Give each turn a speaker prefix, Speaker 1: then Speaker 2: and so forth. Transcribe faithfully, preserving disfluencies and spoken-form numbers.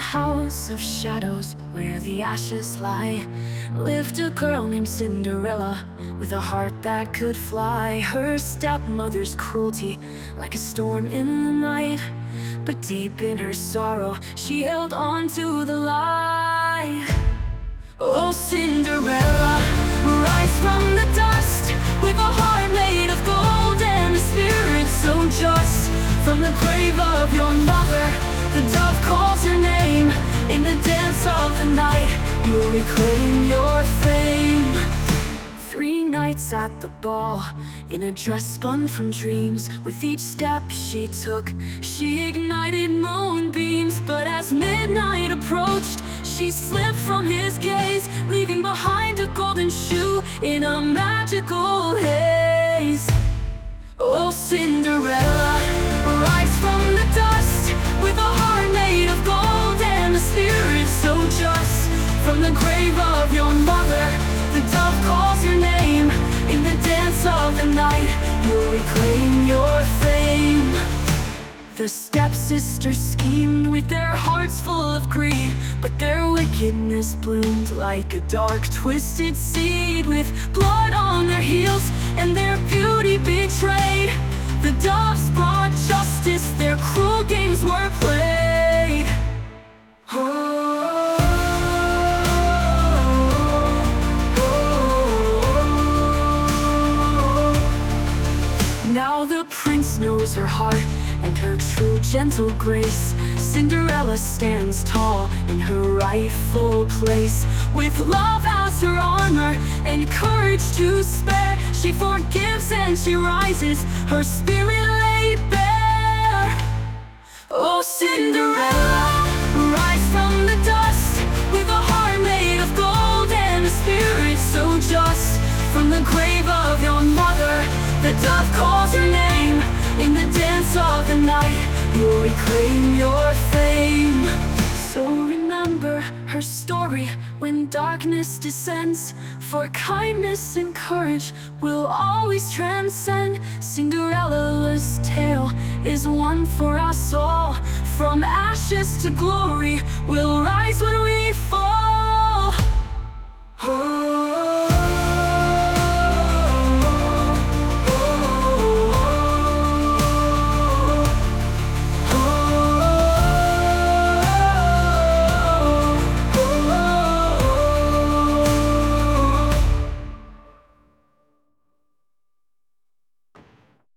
Speaker 1: house of shadows where the ashes lie lived a girl named Cinderella with a heart that could fly. Her stepmother's cruelty like a storm in the night, but deep in her sorrow she held on to the light. Oh Cinderella, rise from the dust with a heart made of gold and a spirit so just. From the grave of your mother, the dove calls your name. In the dance of the night, you'll reclaim your fame. Three nights at the ball, in a dress spun from dreams. With each step she took, she ignited moonbeams. But as midnight approached, she slipped from his gaze, leaving behind a golden shoe in a magical haze. Oh Cinderella, rise from the dust with a heart made of gold and a spirit so just. From the grave of your mother, the dove calls your name. In the dance of the night, you'll reclaim your fame. The stepsisters schemed with their hearts full of greed, but their wickedness bloomed like a dark, twisted seed. With blood on their heels and their beauty betrayed, the doves brought justice, their cruel games were played. Oh, oh, oh. Now the prince knows her heart and her true gentle grace. Cinderella stands tall in her rightful place. With love as her armor and courage to spare, she forgives and she rises, her spirit laid bare. Oh Cinderella, rise from the dust with a heart made of gold and a spirit so just. From the grave of your mother, the dove calls your name. In the dance of the night, you'll reclaim your fame. So remember her story when darkness descends, for kindness and courage will always transcend. Cinderella's tale is one for us all. From ashes to glory, we'll rise when we fall. Oh.